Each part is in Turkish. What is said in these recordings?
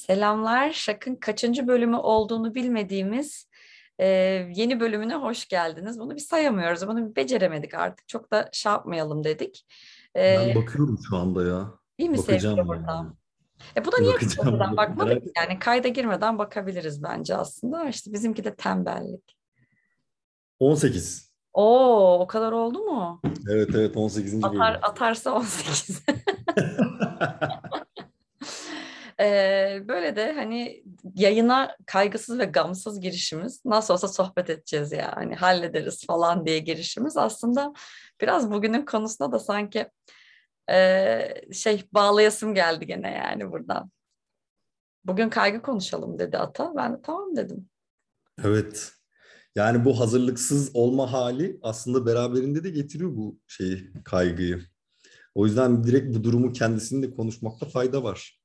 Selamlar. Şak'ın kaçıncı bölümü olduğunu bilmediğimiz e, yeni bölümüne hoş geldiniz. Bunu bir sayamıyoruz. Bunu bir beceremedik artık. Çok da şey yapmayalım dedik. E, Ben bakıyorum şu anda ya. değil mi sevgili Bakacağım yani. ortağım? Buna niye biz Bakacağım. önceden bakmadık? Merak et. Yani kayda girmeden bakabiliriz bence aslında. İşte bizimki de tembellik. 18. Oo, o kadar oldu mu? Evet evet 18. bölüm. Atarsa 18. Böyle de hani yayına kaygısız ve gamsız girişimiz, nasıl olsa sohbet edeceğiz ya hani hallederiz falan diye girişimiz aslında biraz bugünün konusuna da sanki bağlayasım geldi gene yani buradan. Bugün kaygı konuşalım dedi ata. Ben de tamam dedim. Evet. Yani bu hazırlıksız olma hali aslında beraberinde de getiriyor bu şeyi, kaygıyı. O yüzden direkt bu durumu kendisinde konuşmakta fayda var.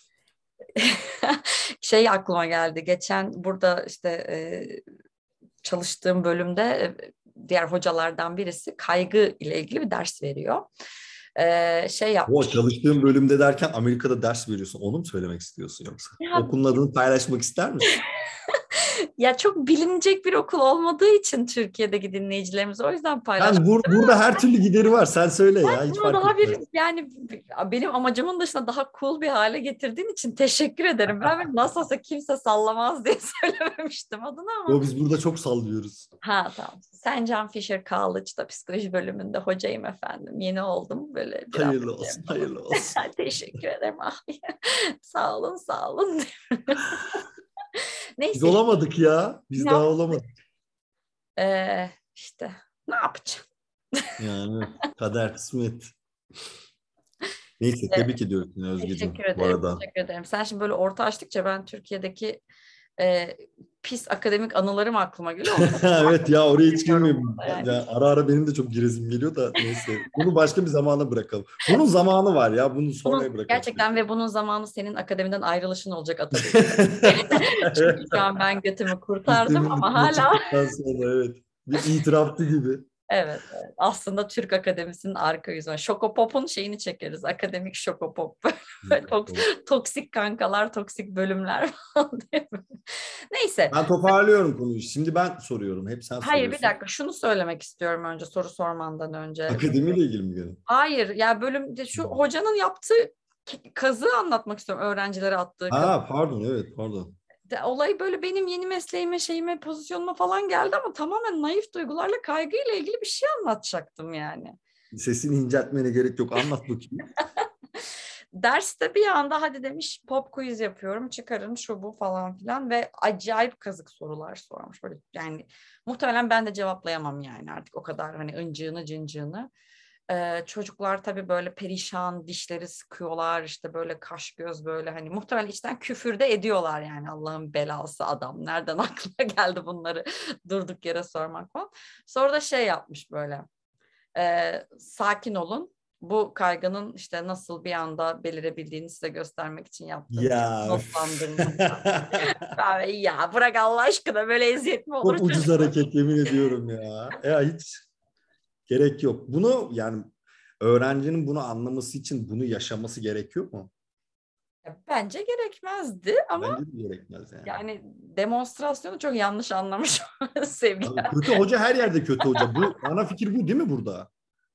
Aklıma geldi. Geçen burada işte çalıştığım bölümde diğer hocalardan birisi kaygı ile ilgili bir ders veriyor. O Yapmış. çalıştığın bölümde derken Amerika'da ders veriyorsun. Onu mu söylemek istiyorsun yoksa? Ya, Okulun adını paylaşmak ister misin? ya çok bilinecek bir okul olmadığı için Türkiye'deki dinleyicilerimiz o yüzden paylaş. Yani burada her türlü gideri var. Sen söyle ya. Hiç Bunu fark daha etmez. bir yani benim amacımın dışında daha cool bir hale getirdiğin için teşekkür ederim. Ben nasıl olsa kimse sallamaz diye söylememiştim adını ama. Biz burada çok sallıyoruz. Ha tamam. St. John Fisher College'da psikoloji bölümünde hocayım efendim. Yeni oldum böyle biraz Hayırlı olsun, hayırlı olsun. teşekkür ederim abi. Sağ olun sağ olun. Biz Neyse işte olamadık ya. Biz ne daha yap? olamadık. İşte ne yapacağım? Yani kader kısmet. Neyse tebrik ediyoruz seni Teşekkür Özgeciğim bu ederim, arada. teşekkür ederim. Sen şimdi böyle orta açtıkça ben Türkiye'deki e, pis akademik anılarım aklıma geliyor. Onları Evet ya oraya hiç bilmiyorum girmeyeyim. burada yani. Ya, ara ara benim de çok giresim geliyor da neyse. Bunu başka bir zamana bırakalım. Bunun zamanı var ya. Bunu sonraya Bunun bırakalım. gerçekten ve bunun zamanı senin akademiden ayrılışın olacak Atabey. Çünkü Evet. şu an ben götümü kurtardım Sistemin ama dışına hala çıktıktan sonra evet. Bir itiraftı gibi. evet, evet. Aslında Türk Akademisi'nin arka yüzü. Şokopop'un şeyini çekeriz. Akademik Şokopop. Böyle toksik kankalar, toksik bölümler falan diye. Neyse. Ben toparlıyorum konuyu. Şimdi ben soruyorum. Hep sen Hayır bir soruyorsun. dakika şunu söylemek istiyorum önce soru sormandan önce. Akademiyle ilgili mi gene? Hayır ya bölümde şu hocanın yaptığı kazığı anlatmak istiyorum öğrencilere attığı kazı. Ha pardon evet pardon. Olay böyle benim yeni mesleğime şeyime pozisyonuma falan geldi ama tamamen naif duygularla kaygıyla ilgili bir şey anlatacaktım yani. Sesini inceltmene gerek yok. Anlat bakayım. Derste bir anda hadi demiş pop quiz yapıyorum çıkarın şu bu falan filan ve acayip kazık sorular sormuş. Böyle yani muhtemelen ben de cevaplayamam yani artık o kadar hani ıncığını cıncığını. Çocuklar tabii böyle perişan dişleri sıkıyorlar işte böyle kaş göz böyle hani muhtemelen içten küfür de ediyorlar yani Allah'ın belası adam nereden aklına geldi bunları durduk yere sormak falan. Sonra da şey yapmış böyle sakin olun. Bu kaygının işte nasıl bir anda belirebildiğini size göstermek için yaptığım Ya. notlandırma. Ya bırak Allah aşkına böyle eziyet mi olur Çok ucuz çocuk? hareket yemin ediyorum ya. Ya hiç gerek yok. Bunu yani öğrencinin bunu anlaması için bunu yaşaması gerekiyor mu? Bence gerekmezdi ama Bence de gerekmez yani. yani demonstrasyonu çok yanlış anlamış sevgili. Abi, kötü hoca her yerde kötü hoca. Bu ana fikir bu değil mi burada?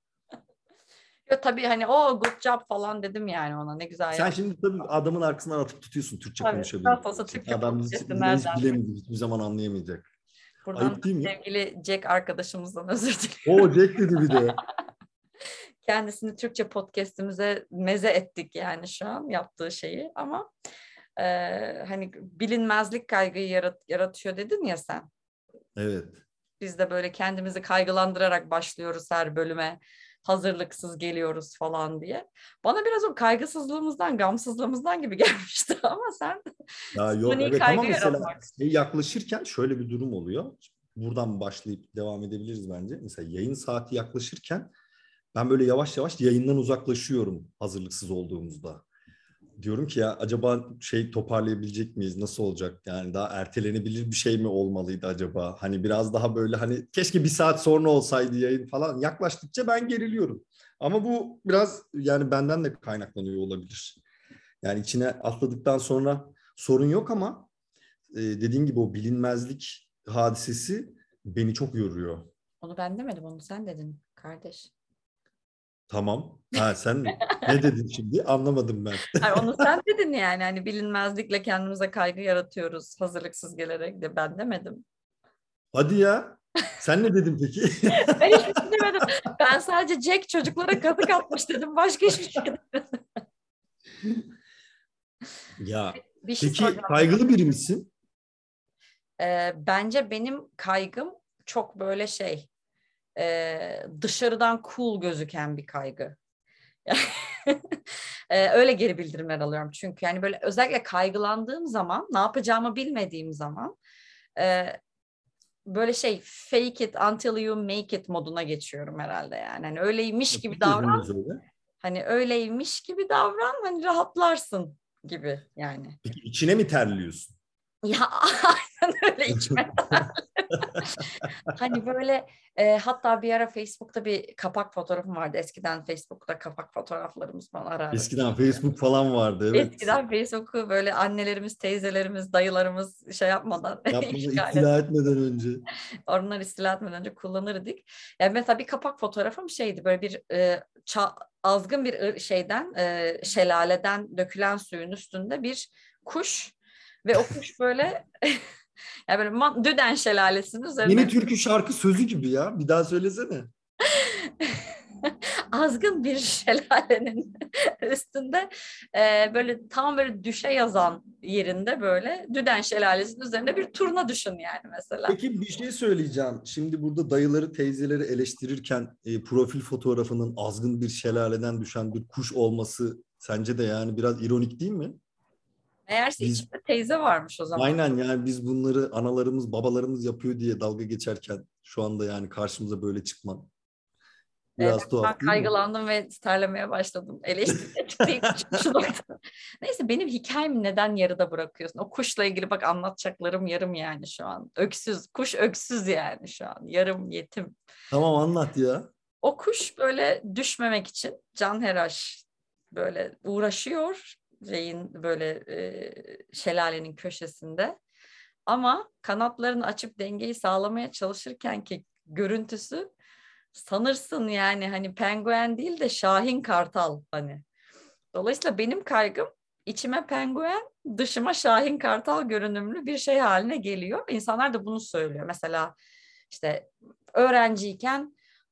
Yo, tabii hani o good job falan dedim yani ona ne güzel Sen yap. şimdi tabii adamın arkasından atıp tutuyorsun Türkçe Tabii nasıl konuşabildiği olsa için. Türkçe Adam podcast'i bizi hiç nereden? bilemeyecek, hiçbir zaman anlayamayacak. Buradan da Ayıp değil mi? sevgili Jack arkadaşımızdan özür diliyorum. O Jack dedi bir de. Kendisini Türkçe podcast'imize meze ettik yani şu an yaptığı şeyi ama hani bilinmezlik kaygıyı yaratıyor dedin ya sen. Evet. Biz de böyle kendimizi kaygılandırarak başlıyoruz her bölüme. Hazırlıksız geliyoruz falan diye. Bana biraz o kaygısızlığımızdan, gamsızlığımızdan gibi gelmişti ama sen Ya yok suni evet ama kaygı mesela yaratmak. yaklaşırken şöyle bir durum oluyor. Buradan başlayıp devam edebiliriz bence. Mesela yayın saati yaklaşırken ben böyle yavaş yavaş yayından uzaklaşıyorum hazırlıksız olduğumuzda. Diyorum ki ya acaba şey toparlayabilecek miyiz? Nasıl olacak? Yani daha ertelenebilir bir şey mi olmalıydı acaba? Hani biraz daha böyle hani keşke bir saat sonra olsaydı yayın falan. Yaklaştıkça ben geriliyorum. Ama bu biraz yani benden de kaynaklanıyor olabilir. Yani içine atladıktan sonra sorun yok ama dediğin gibi o bilinmezlik hadisesi beni çok yoruyor. Onu ben demedim, onu sen dedin kardeş. Tamam. Ha, sen ne dedin şimdi? Anlamadım ben. Hayır, onu sen dedin yani. Hani bilinmezlikle kendimize kaygı yaratıyoruz hazırlıksız gelerek de ben demedim. Hadi ya. Sen ne dedin peki? Ben hiçbir şey demedim. Ben sadece Jack çocuklara kazık atmış dedim. Başka hiçbir şey demedim. Ya Bir şey peki soracağım. kaygılı biri misin? Bence benim kaygım çok böyle şey, dışarıdan cool gözüken bir kaygı. Öyle geri bildirimler alıyorum çünkü yani böyle özellikle kaygılandığım zaman, ne yapacağımı bilmediğim zaman e, böyle şey, fake it until you make it moduna geçiyorum herhalde yani. Hani öyleymiş gibi Nasıl çözümünüz davran, öyle? hani öyleymiş gibi davran, hani rahatlarsın gibi yani. Peki içine mi terliyorsun? Ya aynen öyle, içime. Hani böyle hatta bir ara Facebook'ta bir kapak fotoğrafım vardı. Eskiden Facebook'ta kapak fotoğraflarımız falan ara ara. Eskiden Facebook falan vardı, evet. Eskiden Facebook'u böyle annelerimiz, teyzelerimiz, dayılarımız şey yapmadan Yapmadan, işgal istila etmeden önce. onlar istila etmeden önce kullanırdık. Yani mesela bir kapak fotoğrafım şeydi, böyle bir azgın bir şeyden, şelaleden dökülen suyun üstünde bir kuş ve o kuş böyle yani böyle Düden Şelalesi'nin Yeni üzerine türkü şarkı sözü gibi ya. Bir daha söylesene. azgın bir şelalenin üstünde böyle tam böyle düşe yazan yerinde böyle Düden Şelalesi'nin üzerinde bir turna düşün yani mesela. Peki bir şey söyleyeceğim. Şimdi burada dayıları, teyzeleri eleştirirken profil fotoğrafının azgın bir şelaleden düşen bir kuş olması sence de yani biraz ironik değil mi? Meğerse Biz içinde teyze varmış o zaman. aynen yani biz bunları analarımız, babalarımız yapıyor diye dalga geçerken şu anda yani karşımıza böyle çıkman Ben biraz şu an tuhaf değil mi? kaygılandım ve terlemeye başladım. Eleştiriye çıktığım için şu noktada. Neyse, benim hikayemi neden yarıda bırakıyorsun? O kuşla ilgili bak, anlatacaklarım yarım yani şu an. Öksüz, kuş öksüz yani şu an. Yarım yetim. Tamam, anlat ya. O kuş böyle düşmemek için canhıraş böyle uğraşıyor. Şeyin böyle şelalenin köşesinde. Ama kanatlarını açıp dengeyi sağlamaya çalışırken ki görüntüsü, sanırsın yani hani penguen değil de şahin kartal hani. Dolayısıyla benim kaygım, içime penguen, dışıma şahin kartal görünümlü bir şey haline geliyor. İnsanlar da bunu söylüyor. Mesela işte öğrenciyken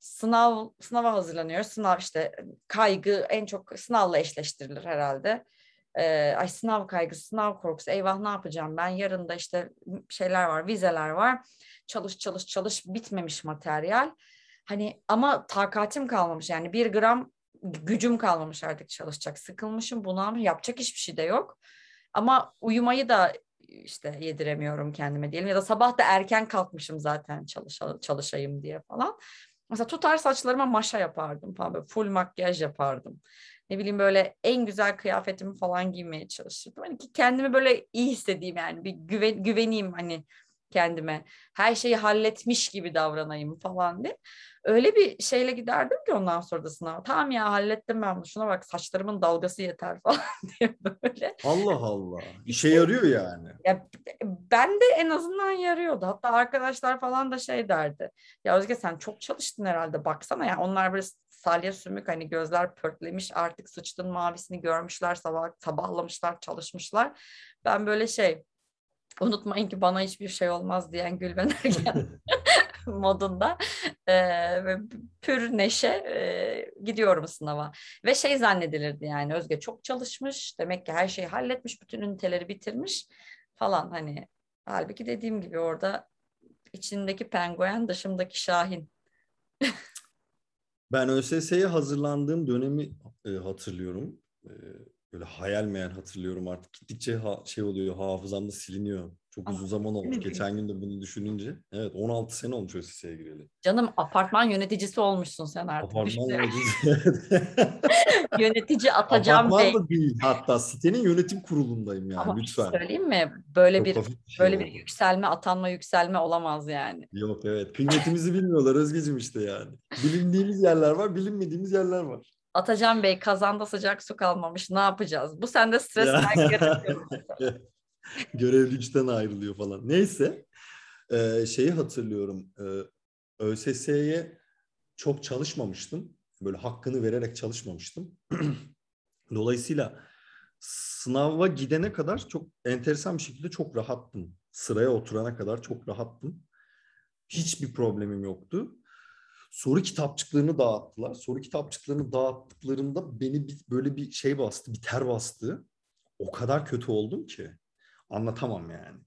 sınava hazırlanıyor. Sınav işte, kaygı en çok sınavla eşleştirilir herhalde. Ay, sınav kaygısı, sınav korkusu, eyvah ne yapacağım ben? Yarın da işte şeyler var, vizeler var. Çalış çalış çalış, bitmemiş materyal. Hani ama takatim kalmamış yani, bir gram gücüm kalmamış artık çalışacak. Sıkılmışım, bunalmışım, yapacak hiçbir şey de yok. Ama uyumayı da işte yediremiyorum kendime diyelim. Ya da sabah da erken kalkmışım zaten çalışayım diye falan. Mesela tutar saçlarıma maşa yapardım falan, böyle full makyaj yapardım. Ne bileyim, böyle en güzel kıyafetimi falan giymeye çalışırdım. Hani ki kendimi böyle iyi hissedeyim yani, bir güveneyim hani kendime. Her şeyi halletmiş gibi davranayım falan diye. Öyle bir şeyle giderdim ki ondan sonra da sınava. Tamam ya, hallettim ben bunu. Şuna bak, saçlarımın dalgası yeter falan diye böyle. Allah Allah. İşe İşte yarıyor yani. ya, ben de en azından yarıyordu. Hatta arkadaşlar falan da şey derdi. Ya Özge, sen çok çalıştın herhalde, baksana ya. Onlar böyle salya sümük, hani gözler pörtlemiş, artık sıçtın mavisini görmüşler, sabahlamışlar, çalışmışlar. Ben böyle şey, unutmayın ki bana hiçbir şey olmaz diyen Gülben Ergen modunda ve pür neşe gidiyorum sınava. Ve şey zannedilirdi yani, Özge çok çalışmış, demek ki her şeyi halletmiş, bütün üniteleri bitirmiş falan hani. Halbuki dediğim gibi orada içindeki penguen, dışımdaki şahin. Ben ÖSS'ye hazırlandığım dönemi hatırlıyorum. Böyle hayal meyal hatırlıyorum artık. Gittikçe şey oluyor, hafızamda siliniyor. Çok Ama uzun zaman değil olmuş. mi? Geçen gün de bunu düşününce. Evet, 16 sene olmuş ÖSS'ye gireli. Canım, apartman yöneticisi olmuşsun sen artık. Apartman Düşünsene. yöneticisi. Yönetici Atacan Apartman Bey. da değil. Hatta sitenin yönetim kurulundayım Ama yani, bir şey lütfen. söyleyeyim mi? Böyle Çok bir hafif bir şey böyle bir oldu. yükselme, atanma yükselme olamaz yani. Yok, evet. Kıymetimizi bilmiyorlar Özgeciğim işte yani. Bilindiğimiz yerler var, bilinmediğimiz yerler var. Atacan Bey, kazanda sıcak su kalmamış. Ne yapacağız? Bu sende stres Ya. kaygı yaratıyor mu mesela? Görevli güçten ayrılıyor falan. Neyse. Şeyi hatırlıyorum. ÖSS'ye çok çalışmamıştım. Böyle hakkını vererek çalışmamıştım. Dolayısıyla sınava gidene kadar çok enteresan bir şekilde çok rahattım. Sıraya oturana kadar çok rahattım. Hiçbir problemim yoktu. Soru kitapçıklarını dağıttılar. Soru kitapçıklarını dağıttıklarında beni böyle bir şey bastı, bir ter bastı. O kadar kötü oldum ki anlatamam yani.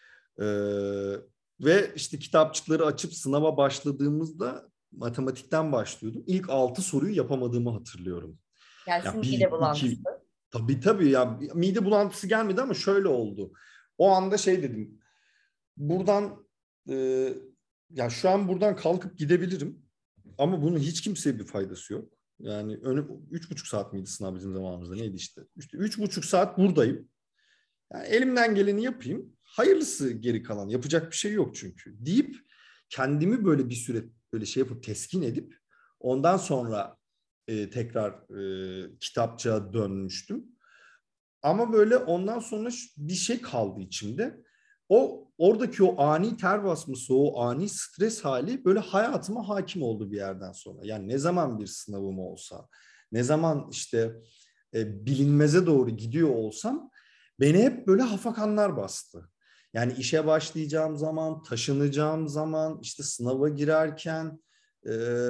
Ee, Ve işte kitapçıkları açıp sınava başladığımızda matematikten başlıyordum. İlk 6 soruyu yapamadığımı hatırlıyorum. Ya Gelsin mide bir, iki, bulantısı. tabii ya mide bulantısı gelmedi ama şöyle oldu. O anda şey dedim. Buradan e, ya şu an buradan kalkıp gidebilirim. Ama bunun hiç kimseye bir faydası yok. Yani 3,5 saat miydi sınav bizim zamanımızda neydi işte. İşte 3,5 saat buradayım. Yani elimden geleni yapayım. Hayırlısı geri kalan. Yapacak bir şey yok çünkü. Deyip kendimi böyle bir süre böyle şey yapıp teskin edip ondan sonra tekrar kitapçığa dönmüştüm. Ama böyle ondan sonra bir şey kaldı içimde. Oradaki o ani ter basması, o ani stres hali böyle hayatıma hakim oldu bir yerden sonra. Yani ne zaman bir sınavım olsa, ne zaman işte bilinmeze doğru gidiyor olsam beni hep böyle hafakanlar bastı. Yani işe başlayacağım zaman, taşınacağım zaman, işte sınava girerken e,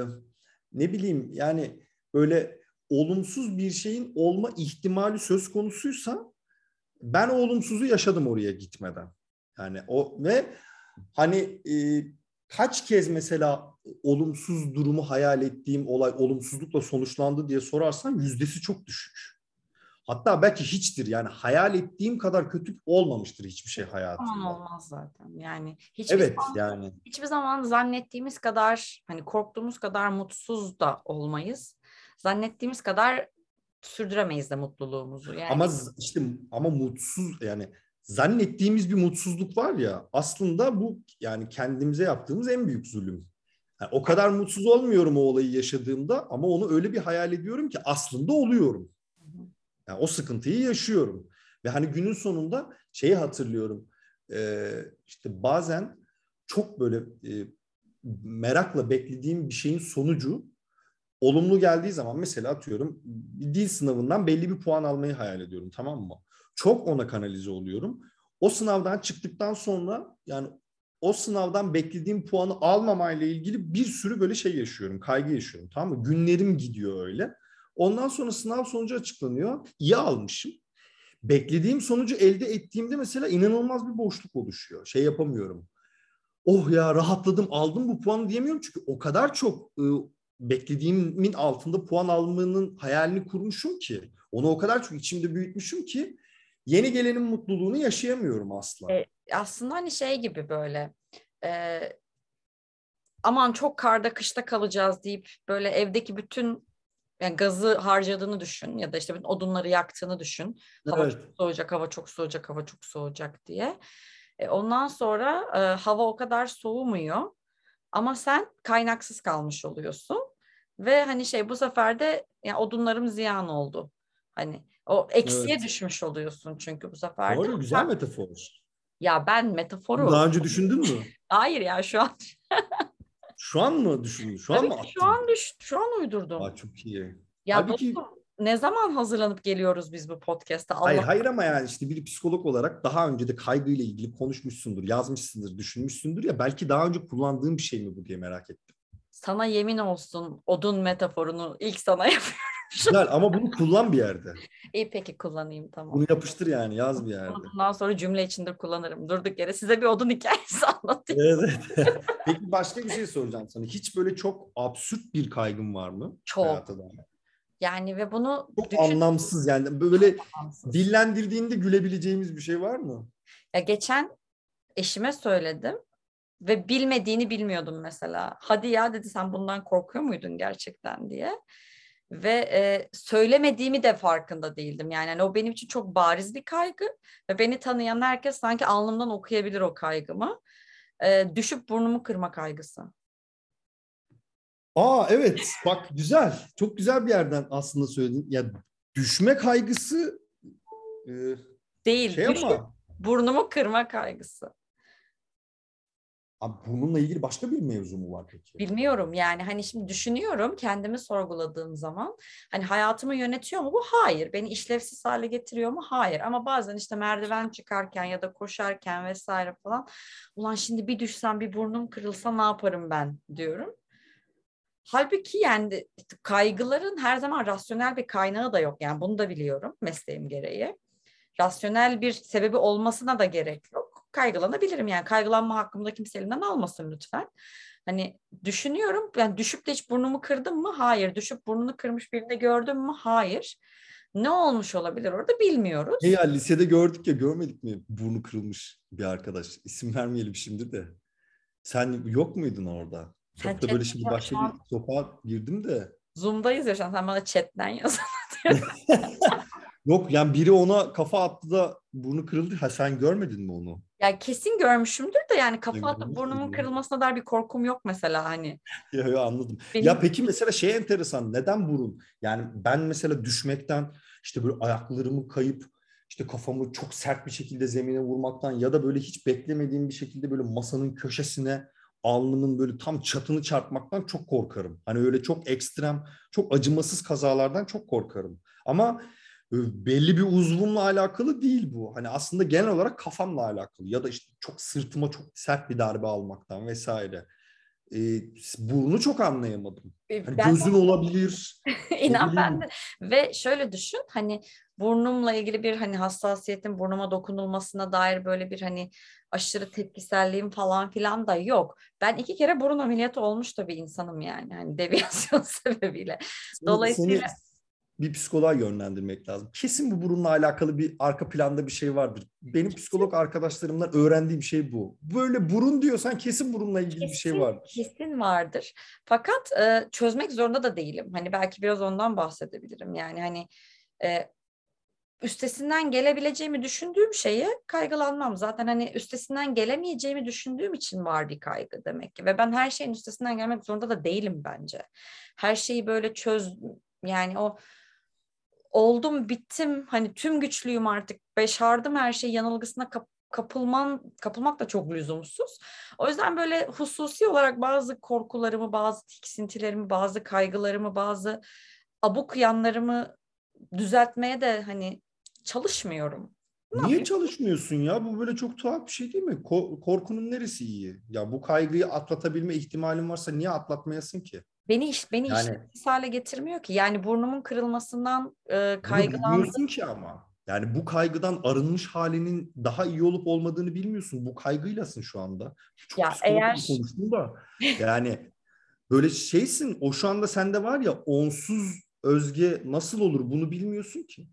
ne bileyim yani böyle olumsuz bir şeyin olma ihtimali söz konusuysa ben o olumsuzu yaşadım oraya gitmeden. Yani o ve hani kaç kez mesela olumsuz durumu hayal ettiğim olay olumsuzlukla sonuçlandı diye sorarsan yüzdesi çok düşük. Hatta belki hiçtir yani hayal ettiğim kadar kötü olmamıştır hiçbir şey Hiçbir zaman hayatımda. olmaz zaten. Yani hiçbir Evet zaman yani. hiçbir zaman zannettiğimiz kadar hani korktuğumuz kadar mutsuz da olmayız. Zannettiğimiz kadar sürdüremeyiz de mutluluğumuzu. Ama Yani işte ama mutsuz yani zannettiğimiz bir mutsuzluk var ya aslında bu yani kendimize yaptığımız en büyük zulüm. Yani o kadar mutsuz olmuyorum o olayı yaşadığımda ama onu öyle bir hayal ediyorum ki aslında oluyorum. Yani o sıkıntıyı yaşıyorum. Ve hani günün sonunda şeyi hatırlıyorum. İşte bazen çok böyle merakla beklediğim bir şeyin sonucu olumlu geldiği zaman mesela atıyorum bir dil sınavından belli bir puan almayı hayal ediyorum, tamam mı? Çok ona kanalize oluyorum. O sınavdan çıktıktan sonra yani o sınavdan beklediğim puanı almamayla ilgili bir sürü böyle şey yaşıyorum. Kaygı yaşıyorum, tamam mı? Günlerim gidiyor öyle. Ondan sonra sınav sonucu açıklanıyor. İyi almışım. Beklediğim sonucu elde ettiğimde mesela inanılmaz bir boşluk oluşuyor. Şey yapamıyorum. Oh ya rahatladım aldım bu puanı diyemiyorum çünkü o kadar çok beklediğimin altında puan almanın hayalini kurmuşum ki onu o kadar çok içimde büyütmüşüm ki yeni gelenin mutluluğunu yaşayamıyorum asla. aslında hani şey gibi böyle e, aman çok karda kışta kalacağız deyip böyle evdeki bütün yani gazı harcadığını düşün ya da işte bütün odunları yaktığını düşün. Hava çok Evet. soğuyacak, hava çok soğuyacak, hava çok soğuyacak diye. Ondan sonra hava o kadar soğumuyor ama sen kaynaksız kalmış oluyorsun. Ve hani şey bu sefer de yani odunlarım ziyan oldu. Hani o eksiye Evet. düşmüş oluyorsun çünkü bu sefer de. Doğru, güzel metafor. Ya ben Bunu metaforu daha önce düşündün mü? hayır ya şu an Şu an mı düşündün? Şu an tabii mı ki şu attın? an şu an uydurdum. Aa, çok iyi. Ya Halbuki dostum ne zaman hazırlanıp geliyoruz biz bu podcast'a hayır Allah. hayır ama yani işte bir psikolog olarak daha önce de kaygıyla ilgili konuşmuşsundur, yazmışsındır, düşünmüşsündür ya belki daha önce kullandığın bir şey mi bu diye merak ettim. Sana yemin olsun odun metaforunu ilk sana yapıyorum. Güzel ama bunu kullan bir yerde. İyi peki kullanayım tamam. Bunu yapıştır yani yaz bir Bunu yerde. bundan sonra cümle içinde kullanırım. Durduk yere size bir odun hikayesi anlatayım. Evet. Peki başka bir şey soracağım sana. Hiç böyle çok absürt bir kaygın var mı Çok. hayata dair? Yani ve bunu Çok düşün anlamsız yani böyle ansız. dillendirdiğinde gülebileceğimiz bir şey var mı? Ya geçen eşime söyledim ve bilmediğini bilmiyordum mesela. Hadi ya dedi sen bundan korkuyor muydun gerçekten diye. Ve söylemediğimi de farkında değildim. Yani hani o benim için çok bariz bir kaygı ve beni tanıyan herkes sanki alnımdan okuyabilir o kaygımı. Düşüp burnumu kırma kaygısı. Aa evet bak güzel. Çok güzel bir yerden aslında söyledin. Ya düşme kaygısı e, Değil, şey ama. Burnumu kırma kaygısı. Abi bununla ilgili başka bir mevzu mu var peki? Bilmiyorum yani hani şimdi düşünüyorum kendimi sorguladığım zaman hani hayatımı yönetiyor mu bu? Hayır. Beni işlevsiz hale getiriyor mu? Hayır. Ama bazen işte merdiven çıkarken ya da koşarken vesaire falan ulan şimdi bir düşsem bir burnum kırılsa ne yaparım ben diyorum. Halbuki yani kaygıların her zaman rasyonel bir kaynağı da yok. Yani bunu da biliyorum mesleğim gereği. Rasyonel bir sebebi olmasına da gerek yok. Kaygılanabilirim yani kaygılanma hakkımda kimse elimden almasın lütfen. Hani düşünüyorum yani düşüp de hiç burnumu kırdım mı? Hayır. Düşüp burnunu kırmış birini gördüm mü? Hayır. Ne olmuş olabilir orada Ne bilmiyoruz. ya, lisede gördük ya, görmedik mi burnu kırılmış bir arkadaş? İsim vermeyelim şimdi de. Sen yok muydun orada? Sen Çok da böyle şimdi chatten, başka şu bir an sokağa girdim de. Zoom'dayız ya şu an sen bana chatten yaz. Yok yani biri ona kafa attı da burnu kırıldı. Ha, sen görmedin mi onu? Ya kesin görmüşümdür de yani Ben kafa atıp görmüş burnumun müydün ya? kırılmasına dair bir korkum yok mesela hani. Ya, anladım. Ya Benim peki mesela şey enteresan. Neden burun? Yani ben mesela düşmekten, işte böyle ayaklarımı kayıp işte kafamı çok sert bir şekilde zemine vurmaktan ya da böyle hiç beklemediğim bir şekilde böyle masanın köşesine alnımın böyle tam çatını çarpmaktan çok korkarım. Hani öyle çok ekstrem, çok acımasız kazalardan çok korkarım. Ama belli bir uzvumla alakalı değil bu. Hani aslında genel olarak kafamla alakalı ya da işte çok sırtıma çok sert bir darbe almaktan vesaire. E, Burnu çok anlayamadım. Hani ben gözün olabilir, ne İnan ben de bileyim. ve şöyle düşün hani burnumla ilgili bir hani hassasiyetin burnuma dokunulmasına dair böyle bir hani aşırı tepkiselliğim falan filan da yok. Ben 2 kere burun ameliyatı olmuş da bir insanım yani hani deviyasyon sebebiyle. Seni Dolayısıyla bir psikoloğa yönlendirmek lazım. Kesin bu burunla alakalı bir arka planda bir şey vardır. Benim psikolog arkadaşlarımdan öğrendiğim şey bu. Böyle burun diyorsan kesin burunla ilgili bir şey kesin vardır. kesin vardır. Fakat çözmek zorunda da değilim. Hani belki biraz ondan bahsedebilirim. Yani hani e, üstesinden gelebileceğimi düşündüğüm şeye kaygılanmam. Zaten hani üstesinden gelemeyeceğimi düşündüğüm için var bir kaygı demek ki. Ve ben her şeyin üstesinden gelmek zorunda da değilim bence. Her şeyi böyle yani o oldum bittim hani tüm güçlüyüm artık başardım her şeyi yanılgısına kapılmak da çok lüzumsuz. O yüzden böyle hususi olarak bazı korkularımı, bazı tiksintilerimi, bazı kaygılarımı, bazı abuk yanlarımı düzeltmeye de hani çalışmıyorum. Ne Niye yapayım? çalışmıyorsun ya? Bu böyle çok tuhaf bir şey değil mi? Korkunun neresi iyi? Ya bu kaygıyı atlatabilme ihtimalin varsa niye atlatmayasın ki? Beni Yani işlevsiz hale getirmiyor ki. Yani burnumun kırılmasından bunu kaygılandım. bilmiyorsun ki ama. Yani bu kaygıdan arınmış halinin daha iyi olup olmadığını bilmiyorsun. Bu kaygıylasın şu anda. Çok Ya psikolog gibi eğer konuştum da. Yani böyle şeysin, o şu anda sende var ya, onsuz Özge nasıl olur bunu bilmiyorsun ki.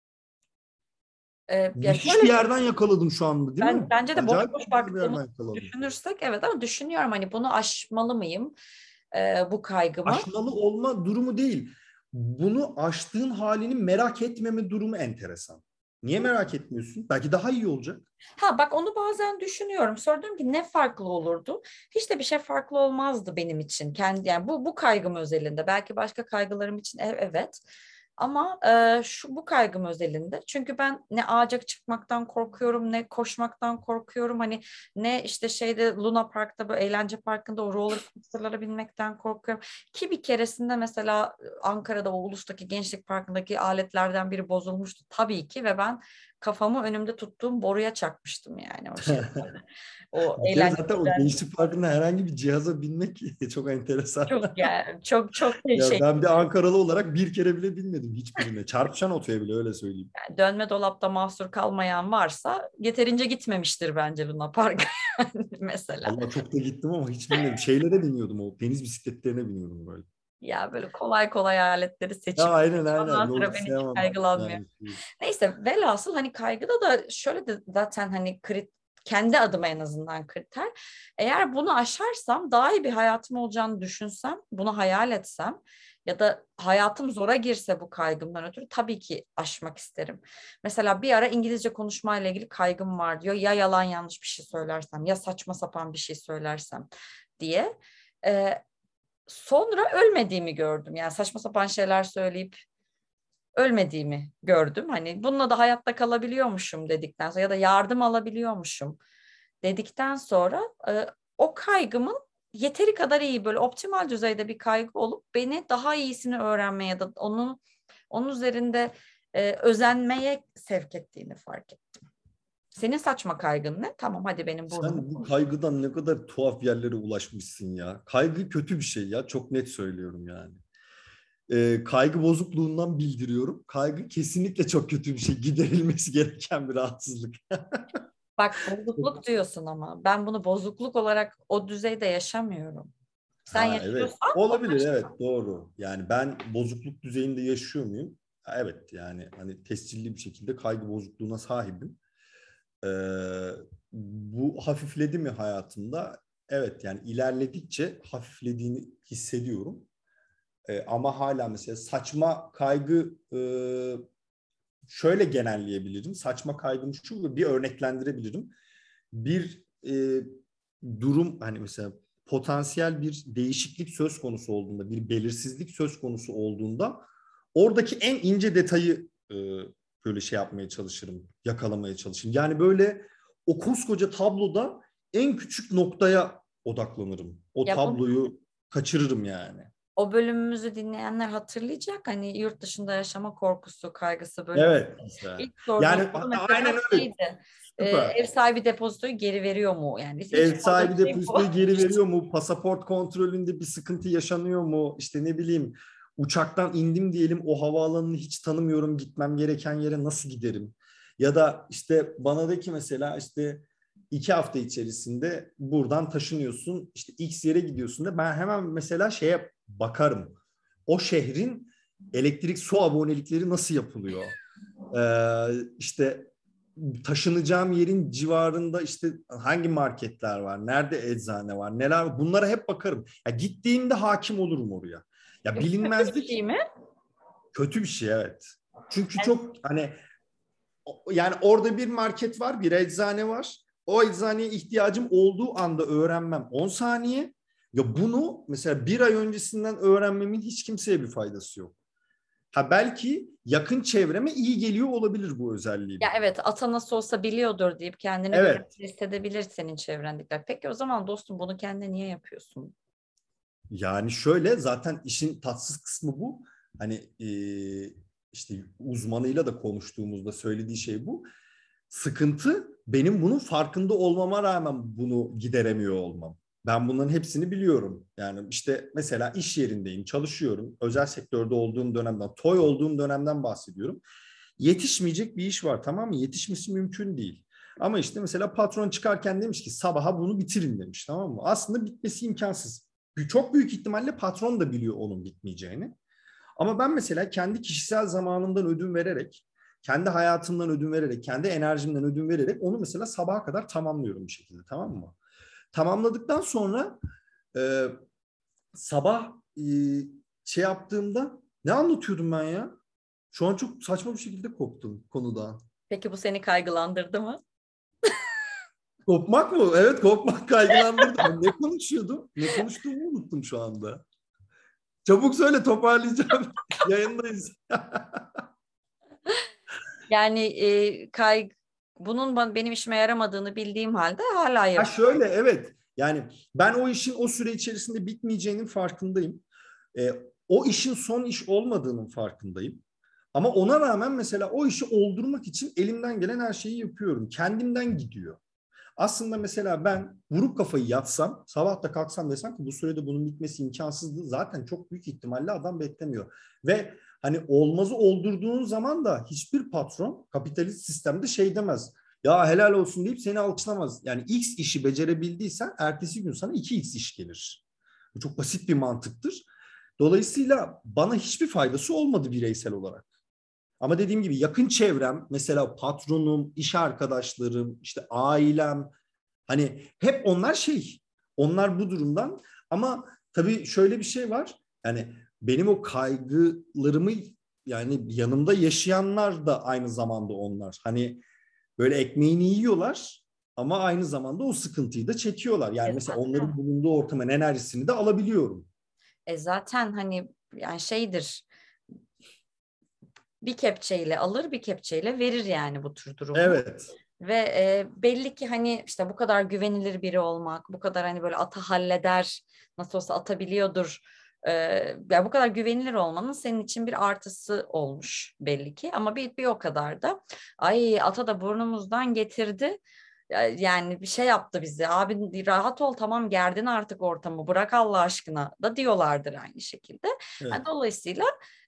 yani Müthiş bir şöyle yerden yakaladın şu anda değil mi? bence de boş Acayip boş güzel bir baktığımız yerden yakaladın. düşünürsek evet ama düşünüyorum hani bunu aşmalı mıyım bu kaygımı? Aşmalı olma durumu değil. Bunu aştığın halini merak etmeme durumu enteresan. Niye merak etmiyorsun? Belki daha iyi olacak. Ha bak onu bazen düşünüyorum. Sordum ki ne farklı olurdu? Hiç de bir şey farklı olmazdı benim için. Kendi yani bu kaygım özelinde. Belki başka kaygılarım için evet. Ama bu kaygım özelinde. Çünkü ben ne ağaca çıkmaktan korkuyorum, ne koşmaktan korkuyorum. Hani ne işte şeyde Luna Park'ta bu eğlence parkında o roller coaster'lara binmekten korkuyorum. Ki bir keresinde mesela Ankara'da o Ulus'taki Gençlik Parkı'ndaki aletlerden biri bozulmuştu tabii ki ve ben kafamı önümde tuttuğum boruya çakmıştım yani o şey. O Bir kere zaten o eğlenceden gençlik parkında herhangi bir cihaza binmek çok enteresan. çok yani çok Ya şey ben bir Ankaralı olarak bir kere bile binmedim hiçbirine. Çarpışan otoya bile, öyle söyleyeyim. yani dönme dolapta mahsur kalmayan varsa yeterince gitmemiştir bence Luna Park yani mesela. Allah, çok da gittim ama hiç binmedim. Şeylere biniyordum, o deniz bisikletlerine biniyordum böyle. Ya böyle kolay kolay aletleri Ya seçip aynen ondan aynen. sonra Yok, ben hiç sevmem. kaygılanmıyor. Yani, Neyse velhasıl hani kaygıda da şöyle de zaten hani kendi adıma en azından kriter. Eğer bunu aşarsam daha iyi bir hayatım olacağını düşünsem, bunu hayal etsem ya da hayatım zora girse bu kaygımdan ötürü tabii ki aşmak isterim. Mesela bir ara İngilizce konuşmayla ilgili kaygım var diyor. Ya yalan yanlış bir şey söylersem ya saçma sapan bir şey söylersem diye. Sonra ölmediğimi gördüm. Yani saçma sapan şeyler söyleyip ölmediğimi gördüm. Hani bununla da hayatta kalabiliyormuşum dedikten sonra ya da yardım alabiliyormuşum dedikten sonra o kaygımın yeteri kadar iyi böyle optimal düzeyde bir kaygı olup beni daha iyisini öğrenmeye ya da onun üzerinde özenmeye sevk ettiğini fark ettim. Senin saçma kaygın ne? Tamam hadi benim burnumu Sen bu konuşalım. kaygıdan ne kadar tuhaf yerlere ulaşmışsın ya. Kaygı kötü bir şey ya. Çok net söylüyorum yani. Kaygı bozukluğundan bildiriyorum. Kaygı kesinlikle çok kötü bir şey. Giderilmesi gereken bir rahatsızlık. Bak bozukluk diyorsun ama ben bunu bozukluk olarak o düzeyde yaşamıyorum. Sen Ha evet. yaşıyorsan o Olabilir, evet, başka. doğru. Yani ben bozukluk düzeyinde yaşıyor muyum? Ha, evet, yani hani tescilli bir şekilde kaygı bozukluğuna sahibim. Bu hafifledi mi hayatımda? Evet, yani ilerledikçe hafiflediğini hissediyorum. Ama hala mesela saçma kaygı, şöyle genelleyebilirim. Saçma kaygım şu ve bir örneklendirebilirim. Bir durum, hani mesela potansiyel bir değişiklik söz konusu olduğunda, bir belirsizlik söz konusu olduğunda oradaki en ince detayı böyle şey yapmaya çalışırım, yakalamaya çalışırım. Yani böyle o koskoca tabloda en küçük noktaya odaklanırım. O Ya bu tabloyu kaçırırım yani. o bölümümüzü dinleyenler hatırlayacak. Hani yurt dışında yaşama korkusu, kaygısı bölümü. Evet mesela. İlk sorduğum Yani soru mesela aynen öyle. şeydi. Süper. Ev sahibi depozitoyu geri veriyor mu? Yani ilk Ev sorduğum sahibi şey bu. depozitoyu geri veriyor mu? Pasaport kontrolünde bir sıkıntı yaşanıyor mu? İşte ne bileyim, uçaktan indim diyelim, o havaalanını hiç tanımıyorum. Gitmem gereken yere nasıl giderim? Ya da işte bana de ki mesela, işte 2 hafta içerisinde buradan taşınıyorsun. İşte X yere gidiyorsun da ben hemen mesela şeye bakarım. O şehrin elektrik su abonelikleri nasıl yapılıyor? İşte taşınacağım yerin civarında işte hangi marketler var, nerede eczane var, neler var, bunlara hep bakarım. Ya gittiğimde hakim olurum oraya. Ya Bu kötü bir bilinmezlik şey mi? kötü bir şey, evet. Çünkü Yani çok hani, yani orada bir market var, bir eczane var. O eczaneye ihtiyacım olduğu anda öğrenmem 10 saniye. Ya bunu mesela bir ay öncesinden öğrenmemin hiç kimseye bir faydası yok. Ha, belki yakın çevreme iyi geliyor olabilir bu özelliği ya benim. evet ata nasıl olsa biliyordur deyip kendini güvende Evet. hissedebilir senin çevrendekiler. Peki o zaman dostum bunu kendine niye yapıyorsun? Yani şöyle, zaten işin tatsız kısmı bu. Hani işte uzmanıyla da konuştuğumuzda söylediği şey bu. Sıkıntı benim bunun farkında olmama rağmen bunu gideremiyor olmam. Ben bunların hepsini biliyorum. Yani işte mesela iş yerindeyim, çalışıyorum. Özel sektörde olduğum dönemden, toy olduğum dönemden bahsediyorum. Yetişmeyecek bir iş var, tamam mı? Yetişmesi mümkün değil. Ama işte mesela patron çıkarken demiş ki sabaha bunu bitirin demiş, tamam mı? Aslında bitmesi imkansız. Çok büyük ihtimalle patron da biliyor onun bitmeyeceğini. Ama ben mesela kendi kişisel zamanımdan ödün vererek, kendi hayatımdan ödün vererek, kendi enerjimden ödün vererek onu mesela sabaha kadar tamamlıyorum bir şekilde, tamam mı? Tamamladıktan sonra e, sabah şey yaptığımda ne anlatıyordum ben ya? Şu an çok saçma bir şekilde koptum konudan. Peki bu seni kaygılandırdı mı? Kopmak mı? Evet, kopmak kaygılandırdı. Ben ne konuşuyordum? Ne konuştuğumu unuttum şu anda. Çabuk söyle, toparlayacağım. Yayındayız. Yani bunun benim işime yaramadığını bildiğim halde hala Ha yapıyorum. şöyle, evet. Yani ben o işin o süre içerisinde bitmeyeceğinin farkındayım. E, O işin son iş olmadığının farkındayım. Ama ona rağmen mesela o işi oldurmak için elimden gelen her şeyi yapıyorum. Kendimden gidiyor. Aslında mesela ben vurup kafayı yatsam, sabah da kalksam desem ki bu sürede bunun bitmesi imkansızdı. Zaten çok büyük ihtimalle adam beklemiyor. Ve hani olmazı oldurduğun zaman da hiçbir patron kapitalist sistemde şey demez. Ya helal olsun deyip seni alkışlamaz. Yani X işi becerebildiysen ertesi gün sana 2X iş gelir. Bu çok basit bir mantıktır. Dolayısıyla bana hiçbir faydası olmadı bireysel olarak. Ama dediğim gibi yakın çevrem, mesela patronum, iş arkadaşlarım, işte ailem, hani hep onlar şey, onlar bu durumdan. Ama tabii şöyle bir şey var. Yani benim o kaygılarımı yani yanımda yaşayanlar da aynı zamanda onlar. Hani böyle ekmeğini yiyorlar ama aynı zamanda o sıkıntıyı da çekiyorlar. Yani mesela onların Zaten. bulunduğu ortamın enerjisini de alabiliyorum. Zaten hani yani şeydir. bir kepçeyle alır, bir kepçeyle verir yani bu tür durumu. Evet. Ve belli ki hani işte bu kadar güvenilir biri olmak, bu kadar hani böyle ata halleder, nasıl olsa atabiliyordur. Ya bu kadar güvenilir olmanın senin için bir artısı olmuş belli ki. Ama bir o kadar da ay ata da burnumuzdan getirdi. Yani bir şey yaptı bizi. Abi rahat ol, tamam, gerdin artık ortamı, bırak Allah aşkına da diyorlardır aynı şekilde. Yani Evet. dolayısıyla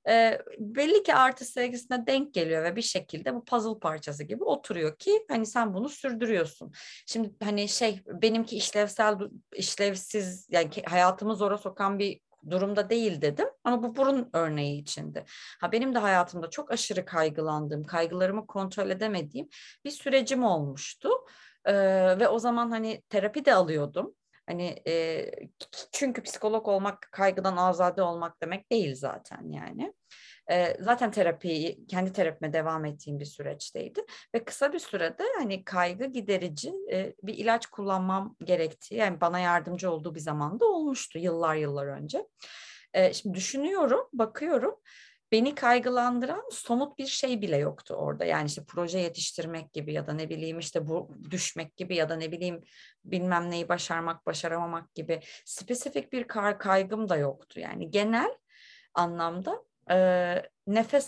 belli ki artı sevgisine denk geliyor ve bir şekilde bu puzzle parçası gibi oturuyor ki hani sen bunu sürdürüyorsun. Şimdi hani şey, benimki işlevsiz yani hayatımı zora sokan bir durumda değil dedim ama bu burun örneği içindi. Ha, benim de hayatımda çok aşırı kaygılandığım, kaygılarımı kontrol edemediğim bir sürecim olmuştu. Ve o zaman hani terapi de alıyordum. Hani çünkü psikolog olmak kaygıdan azade olmak demek değil zaten yani. Zaten terapiyi, kendi terapime devam ettiğim bir süreçteydi ve kısa bir sürede hani kaygı giderici bir ilaç kullanmam gerektiği, yani bana yardımcı olduğu bir zamanda olmuştu yıllar önce. Şimdi düşünüyorum, bakıyorum. Beni kaygılandıran somut bir şey bile yoktu orada. Yani işte proje yetiştirmek gibi ya da ne bileyim işte bu düşmek gibi ya da ne bileyim bilmem neyi başarmak, başaramamak gibi spesifik bir kaygım da yoktu. Yani genel anlamda nefes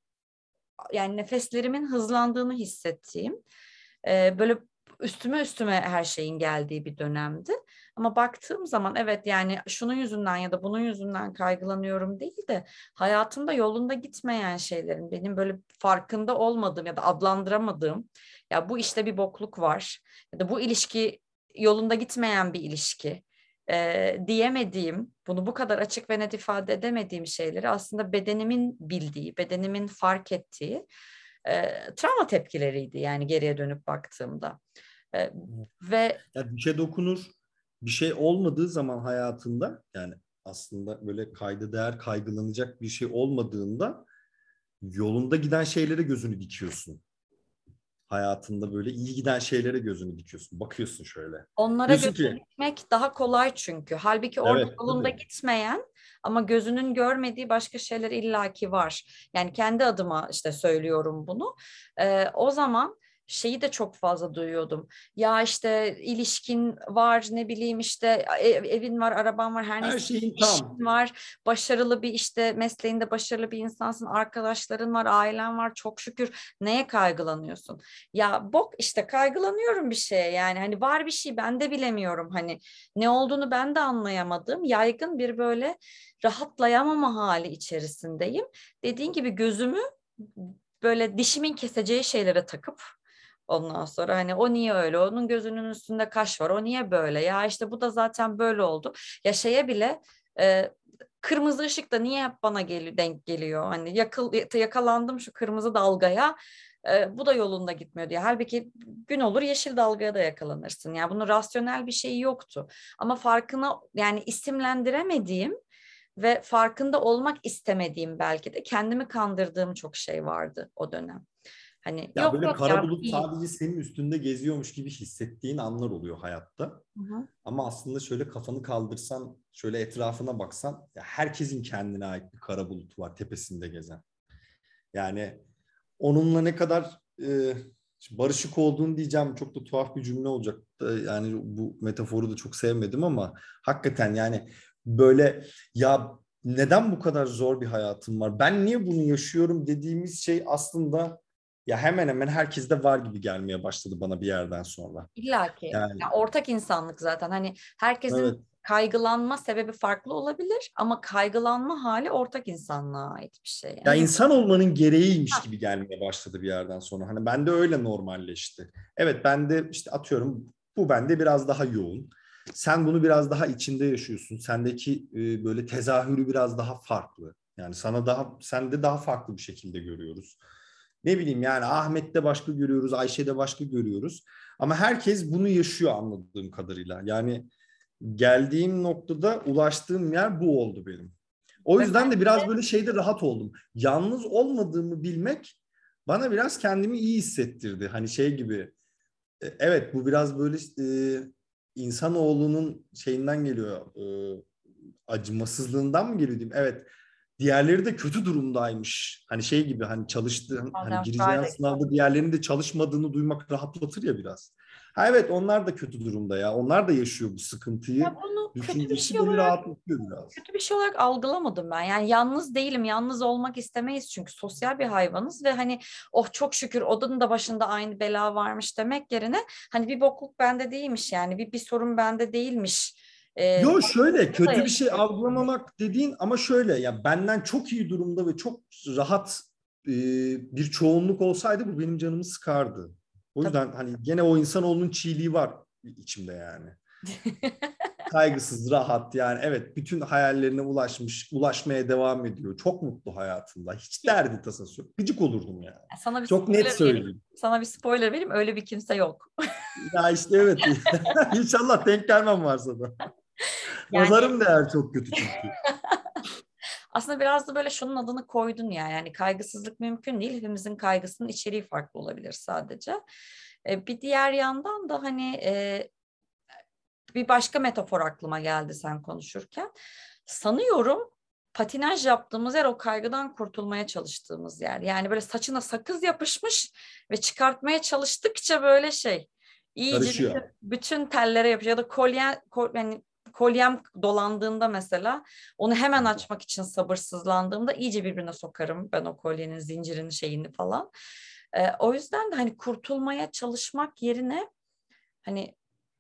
yani nefeslerimin hızlandığını hissettiğim, böyle üstüme her şeyin geldiği bir dönemdi. Ama baktığım zaman evet yani şunun yüzünden ya da bunun yüzünden kaygılanıyorum değil de hayatımda yolunda gitmeyen şeylerin, benim böyle farkında olmadığım ya da adlandıramadığım, ya bu işte bir bokluk var ya da bu ilişki yolunda gitmeyen bir ilişki diyemediğim, bunu bu kadar açık ve net ifade edemediğim şeyleri aslında bedenimin bildiği, bedenimin fark ettiği travma tepkileriydi yani geriye dönüp baktığımda. E, ve Ya bir şey dokunur, bir şey olmadığı zaman hayatında, yani aslında böyle kayda değer kaygılanacak bir şey olmadığında yolunda giden şeylere gözünü dikiyorsun. Hayatında böyle iyi giden şeylere gözünü dikiyorsun. Bakıyorsun şöyle. onlara Diyorsun gözünü ki dikmek daha kolay çünkü. Halbuki orada evet yolunda tabii. gitmeyen ama gözünün görmediği başka şeyler illaki var. Yani kendi adıma işte söylüyorum bunu. O zaman şeyi de çok fazla duyuyordum. Ya işte ilişkin var, ne bileyim işte evin var, araban var, her Her neyse şeyin tam. işin var, başarılı bir işte mesleğinde başarılı bir insansın, arkadaşların var, ailen var, çok şükür, neye kaygılanıyorsun? Ya bok işte, kaygılanıyorum bir şeye yani hani var bir şey ben de bilemiyorum, hani ne olduğunu ben de anlayamadım, yaygın bir böyle rahatlayamama hali içerisindeyim. Dediğin gibi gözümü böyle dişimin keseceği şeylere takıp ondan sonra hani o niye öyle, onun gözünün üstünde kaş var, o niye böyle, ya işte bu da zaten böyle oldu, ya şeye bile kırmızı ışık da niye hep bana denk geliyor, hani yakalandım şu kırmızı dalgaya, bu da yolunda gitmiyor diye. Halbuki gün olur yeşil dalgaya da yakalanırsın. Yani bunun rasyonel bir şeyi yoktu. Ama farkına yani isimlendiremediğim ve farkında olmak istemediğim, belki de kendimi kandırdığım çok şey vardı o dönem. Hani Ya yok böyle yok kara ya bulut iyi. sadece senin üstünde geziyormuş gibi hissettiğin anlar oluyor hayatta. Hı hı. Ama aslında şöyle kafanı kaldırsan, şöyle etrafına baksan, ya herkesin kendine ait bir kara bulut var tepesinde gezen. Yani onunla ne kadar barışık olduğunu diyeceğim, çok da tuhaf bir cümle olacak. Yani bu metaforu da çok sevmedim ama hakikaten yani böyle, ya neden bu kadar zor bir hayatım var? Ben niye bunu yaşıyorum dediğimiz şey aslında ya hemen hemen herkeste var gibi gelmeye başladı bana bir yerden sonra. İlla ki. Yani Ya ortak insanlık zaten. Hani herkesin evet. kaygılanma sebebi farklı olabilir ama kaygılanma hali ortak insanlığa ait bir şey. Ya Hani insan olmanın gereğiymiş ha, gibi gelmeye başladı bir yerden sonra. Hani bende öyle normalleşti. Evet, bende işte atıyorum bu bende biraz daha yoğun. Sen bunu biraz daha içinde yaşıyorsun. Sendeki böyle tezahürü biraz daha farklı. Yani sana daha, sende daha farklı bir şekilde görüyoruz. Ne bileyim yani Ahmet'te başka görüyoruz, Ayşe'de başka görüyoruz. Ama herkes bunu yaşıyor anladığım kadarıyla. Yani geldiğim noktada ulaştığım yer bu oldu benim. O ve yüzden de biraz böyle şeyde rahat oldum. Yalnız olmadığımı bilmek bana biraz kendimi iyi hissettirdi. Hani şey gibi. Evet, bu biraz böyle insanoğlunun şeyinden geliyor. Acımasızlığından mı geliyor diyeyim? Evet. diğerleri de kötü durumdaymış. Hani şey gibi, hani çalıştığın, hani Bazen gireceğin Friday. sınavda diğerlerinin de çalışmadığını duymak rahatlatır ya biraz. Ha evet, onlar da kötü durumda ya. Onlar da yaşıyor bu Ya sıkıntıyı. bunu kötü bir Düşüncesi şey beni olarak rahatlatıyor biraz. kötü bir şey olarak algılamadım ben. Yani yalnız değilim, yalnız olmak istemeyiz çünkü sosyal bir hayvanız ve hani oh çok şükür odanın da başında aynı bela varmış demek yerine hani bir bokluk bende değilmiş yani bir sorun bende değilmiş. Yo şöyle, Başkaları da kötü bir şey yaşıyor. algılamamak dediğin, ama şöyle ya, benden çok iyi durumda ve çok rahat e, bir çoğunluk olsaydı bu benim canımı sıkardı. O Tabii. yüzden hani gene o insanoğlunun çiğliği var içimde yani. Kaygısız, rahat yani, evet, bütün hayallerine ulaşmış, ulaşmaya devam ediyor. Çok mutlu hayatında. Hiç derdi tasası yok. Gıcık olurdum yani. Sana bir Çok net spoiler vereyim. söyleyeyim. Sana bir spoiler vereyim. Öyle bir kimse yok. Ya işte evet. İnşallah denk gelmem varsa da. Yani Nazarım değer çok kötü çünkü. aslında biraz da böyle şunun adını koydun ya. Yani kaygısızlık mümkün değil. Hepimizin kaygısının içeriği farklı olabilir sadece. Bir diğer yandan da hani bir başka metafor aklıma geldi sen konuşurken. Sanıyorum patinaj yaptığımız yer o kaygıdan kurtulmaya çalıştığımız yer. Yani böyle saçına sakız yapışmış ve çıkartmaya çalıştıkça böyle şey iyice Karışıyor. bütün tellere yapıyor. Ya da yani kolyem dolandığında mesela onu hemen açmak için sabırsızlandığımda iyice birbirine sokarım ben o kolyenin zincirini şeyini falan. O yüzden de hani kurtulmaya çalışmak yerine hani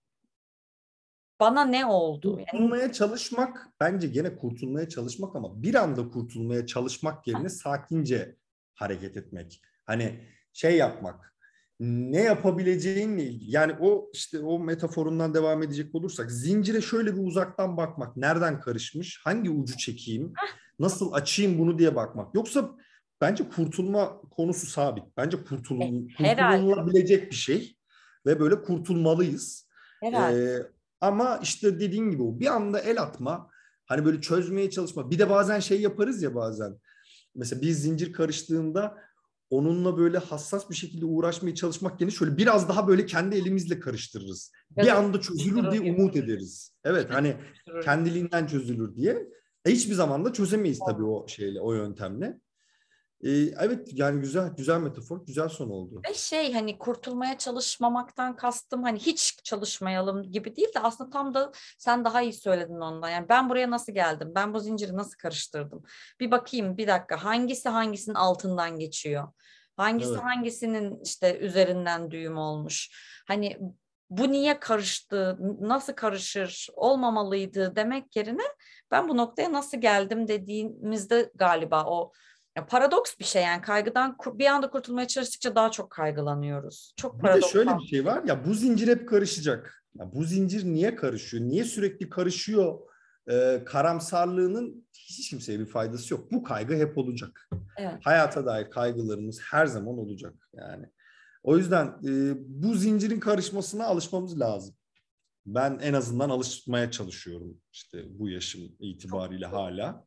bana ne oldu? Yani Kurtulmaya çalışmak, bence gene kurtulmaya çalışmak, ama bir anda kurtulmaya çalışmak yerine sakince hareket etmek. Hani şey yapmak, ne yapabileceğinle ilgili. Yani o işte o metaforundan devam edecek olursak, zincire şöyle bir uzaktan bakmak. Nereden karışmış? Hangi ucu çekeyim? Nasıl açayım bunu diye bakmak. Yoksa bence kurtulma konusu sabit. Bence herhalde, kurtululabilecek bir şey ve böyle kurtulmalıyız. herhalde. Ee, Ama işte dediğin gibi o bir anda el atma, hani böyle çözmeye çalışma. Bir de bazen şey yaparız ya bazen. Mesela bir zincir karıştığında onunla böyle hassas bir şekilde uğraşmaya çalışmak yerine şöyle biraz daha böyle kendi elimizle karıştırırız. Bir Gazete anda çözülür diye yapıştırır gibi. umut ederiz. Evet, hani Yapıştırır gibi. kendiliğinden çözülür diye. Hiçbir zaman da çözemeyiz tabii o şeyle, o yöntemle. Evet yani güzel güzel metafor, güzel son oldu. Ve şey hani kurtulmaya çalışmamaktan kastım hani hiç çalışmayalım gibi değil de aslında tam da sen daha iyi söyledin ondan. Yani ben buraya nasıl geldim? Ben bu zinciri nasıl karıştırdım? Bir bakayım bir dakika hangisi hangisinin altından geçiyor? Hangisi Evet. hangisinin işte üzerinden düğüm olmuş? Hani bu niye karıştı? Nasıl karışır? Olmamalıydı demek yerine ben bu noktaya nasıl geldim dediğimizde galiba o ya paradoks bir şey yani kaygıdan bir anda kurtulmaya çalıştıkça daha çok kaygılanıyoruz. Çok Bir de şöyle paradoksal. bir şey var ya, bu zincir hep karışacak. Ya bu zincir niye karışıyor? Niye sürekli karışıyor? Karamsarlığının hiç kimseye bir faydası yok. Bu kaygı hep olacak. Evet. Hayata dair kaygılarımız her zaman olacak yani. O yüzden bu zincirin karışmasına alışmamız lazım. Ben en azından alışmaya çalışıyorum işte bu yaşım Çok, itibariyle çok. hala.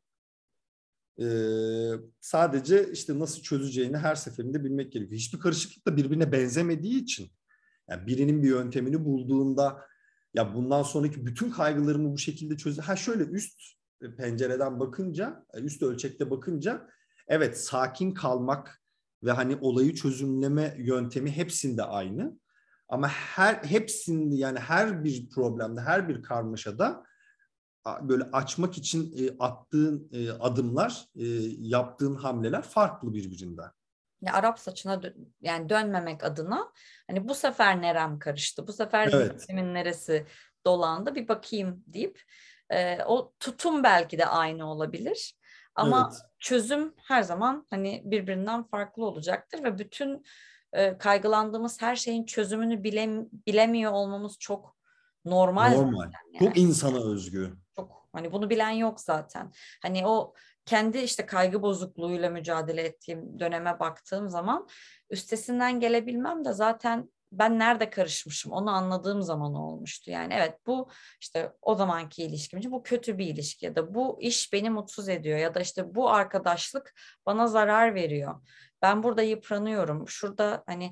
Sadece işte nasıl çözeceğini her seferinde bilmek gerekiyor. Hiçbir karışıklık da birbirine benzemediği için, yani birinin bir yöntemini bulduğunda ya bundan sonraki bütün kaygılarımı bu şekilde çöz. Ha şöyle üst pencereden bakınca, üst ölçekte bakınca, evet, sakin kalmak ve hani olayı çözümleme yöntemi hepsinde aynı. Ama hepsinde, yani her bir problemde, her bir karmaşada böyle açmak için attığın adımlar, yaptığın hamleler farklı birbirinden. Ya Arap saçına yani dönmemek adına hani bu sefer nerem karıştı, bu sefer Evet, zihnimimin neresi dolandı bir bakayım deyip o tutum belki de aynı olabilir. Ama evet. çözüm her zaman hani birbirinden farklı olacaktır ve bütün kaygılandığımız her şeyin çözümünü bilemiyor olmamız çok normal Normal. zaten yani. Çok insana özgü. Çok hani bunu bilen yok zaten. Hani o kendi işte kaygı bozukluğuyla mücadele ettiğim döneme baktığım zaman üstesinden gelebilmem de zaten ben nerede karışmışım onu anladığım zaman olmuştu. Yani evet bu işte o zamanki ilişkim bu kötü bir ilişki ya da bu iş beni mutsuz ediyor ya da işte bu arkadaşlık bana zarar veriyor. Ben burada yıpranıyorum. Şurada hani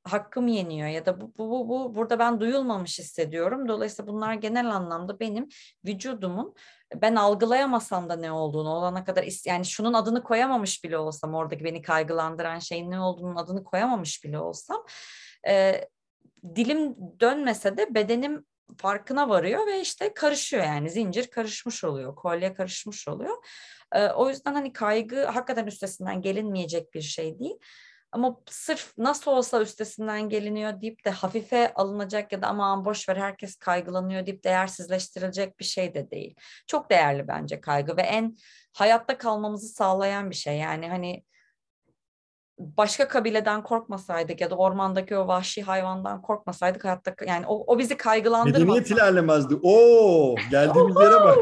hakkım yeniyor ya da bu burada ben duyulmamış hissediyorum. Dolayısıyla bunlar genel anlamda benim vücudumun, ben algılayamasam da ne olduğunu olana kadar, yani şunun adını koyamamış bile olsam, oradaki beni kaygılandıran şeyin ne olduğunun adını koyamamış bile olsam, dilim dönmese de bedenim farkına varıyor ve işte karışıyor, yani zincir karışmış oluyor, kolye karışmış oluyor. O yüzden hani kaygı hakikaten üstesinden gelinmeyecek bir şey değil. Ama sırf nasıl olsa üstesinden geliniyor deyip de hafife alınacak ya da aman boş ver herkes kaygılanıyor deyip değersizleştirilecek bir şey de değil. Çok değerli bence kaygı ve en hayatta kalmamızı sağlayan bir şey. Yani hani başka kabileden korkmasaydık ya da ormandaki o vahşi hayvandan korkmasaydık hayatta, yani o bizi kaygılandırmaz. Medeniyet ilerlemezdi. Oo, geldiğimiz yere bak.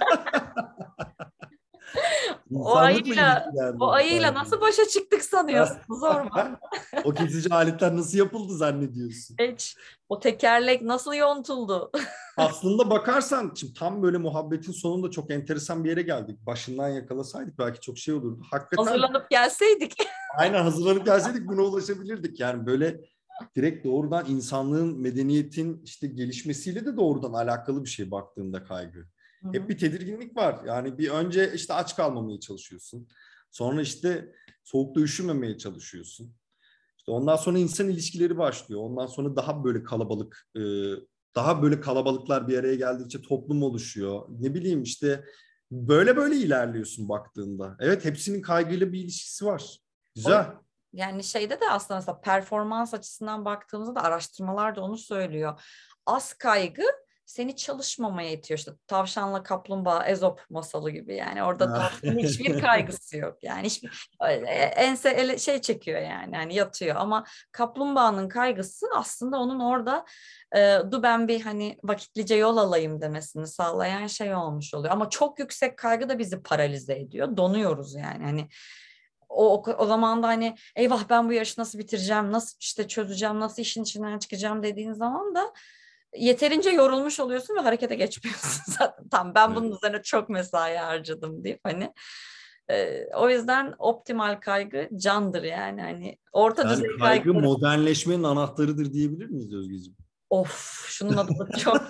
O İnsanlık mı o ilişkilerdi ayıyla kaygı? nasıl başa çıktık sanıyorsunuz ormanda? O kesici aletler nasıl yapıldı zannediyorsun? Hiç. O tekerlek nasıl yontuldu? Aslında bakarsan şimdi tam böyle muhabbetin sonunda çok enteresan bir yere geldik. Başından yakalasaydık belki çok şey olurdu. Hakikaten Hazırlanıp gelseydik. aynen hazırlanıp gelseydik buna ulaşabilirdik. Yani böyle direkt doğrudan insanlığın, medeniyetin işte gelişmesiyle de doğrudan alakalı bir şey baktığında kaygı. Hep bir tedirginlik var. Yani bir önce işte aç kalmamaya çalışıyorsun. Sonra işte soğukta üşümemeye çalışıyorsun. İşte ondan sonra insan ilişkileri başlıyor. Ondan sonra daha böyle kalabalık, daha böyle kalabalıklar bir araya geldikçe toplum oluşuyor. Ne bileyim işte böyle ilerliyorsun baktığında. Evet, hepsinin kaygıyla bir ilişkisi var. O, Güzel. yani şeyde de aslında mesela performans açısından baktığımızda da araştırmalar da onu söylüyor. Az kaygı seni çalışmamaya itiyor. İşte tavşanla kaplumbağa Ezop masalı gibi, yani orada tavşanın hiçbir kaygısı yok. Yani hiçbir şey çekiyor, yani hani yatıyor, ama kaplumbağanın kaygısı aslında onun orada ben bir hani vakitlice yol alayım demesini sağlayan şey olmuş oluyor. Ama çok yüksek kaygı da bizi paralize ediyor. Donuyoruz yani. Hani o zaman da hani eyvah ben bu yarışı nasıl bitireceğim, nasıl işte çözeceğim, nasıl işin içinden çıkacağım dediğin zaman da yeterince yorulmuş oluyorsun ve harekete geçmiyorsun zaten. Tamam, ben bunun üzerine çok mesai harcadım deyip hani o yüzden optimal kaygı candır, yani hani orta Yani düzey kaygı kaygıları. modernleşmenin anahtarıdır diyebilir miyiz Özgeciğim? Of, şunun adı da çok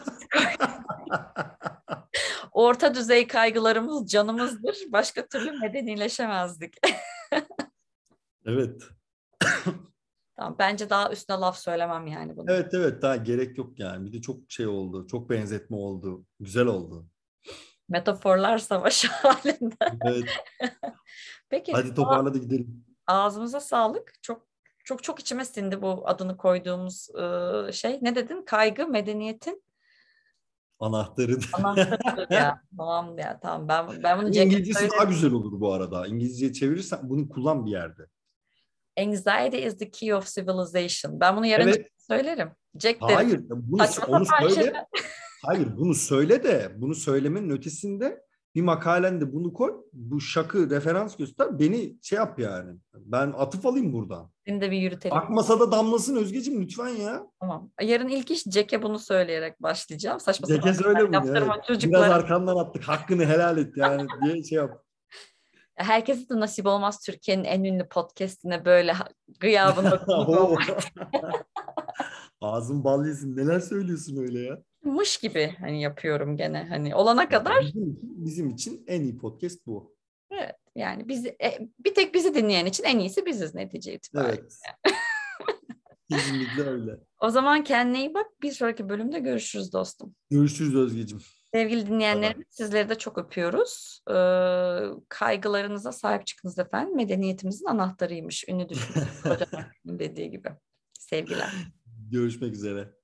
orta düzey kaygılarımız canımızdır. Başka türlü medenileşemezdik. Evet. Tamam, bence daha üstüne laf söylemem yani bunu. Evet, daha gerek yok yani. Bir de çok şey oldu. Çok benzetme oldu. Güzel oldu. Metaforlar savaşı halinde. Evet. Peki, Hadi toparla da gidelim. ağzımıza sağlık. Çok çok çok içime sindi bu adını koyduğumuz şey. Ne dedin? Kaygı medeniyetin Anahtarı. anahtarıdır ya. Tamam ya, tamam. Ben bunu Jack'e İngilizcesi daha söylerim. güzel olur bu arada. İngilizceye çevirirsen bunu kullan bir yerde. Anxiety is the key of civilization. Ben bunu yarın Evet. Jack'e söylerim. Jack derim. Hayır, Saçma onu sapan söyle. şeyler. Hayır, bunu söyle de bunu söylemenin ötesinde bir makalende bunu koy. Bu şakı referans göster. Beni şey yap yani. Ben atıf alayım buradan. Seni de bir yürütelim. Akmasa da damlasın Özgeciğim lütfen ya. Tamam. Yarın ilk iş Jack'e bunu söyleyerek başlayacağım. Saçma sapan Ceke söyle şeyler bunu. Evet. yaptırma Biraz çocuklara. arkandan attık. Hakkını helal et yani diye şey yap. Herkese de nasip olmaz Türkiye'nin en ünlü podcast'ine böyle gıyabında konuk Oo. olmak. Ağzın bal yesin. Neler söylüyorsun öyle ya? Mış gibi hani yapıyorum gene, hani olana Yani kadar. bizim için en iyi podcast bu. Evet, yani bir tek bizi dinleyen için en iyisi biziz netice itibariyle. Evet. Kesinlikle öyle. O zaman kendine iyi bak. Bir sonraki bölümde görüşürüz dostum. Görüşürüz Özgeciğim. Sevgili Bay bay. dinleyenlerimiz, sizleri de çok öpüyoruz. Kaygılarınıza sahip çıkınız efendim. Medeniyetimizin anahtarıymış. Ünlü düşünür kocaman dediği gibi. Sevgiler. Görüşmek üzere.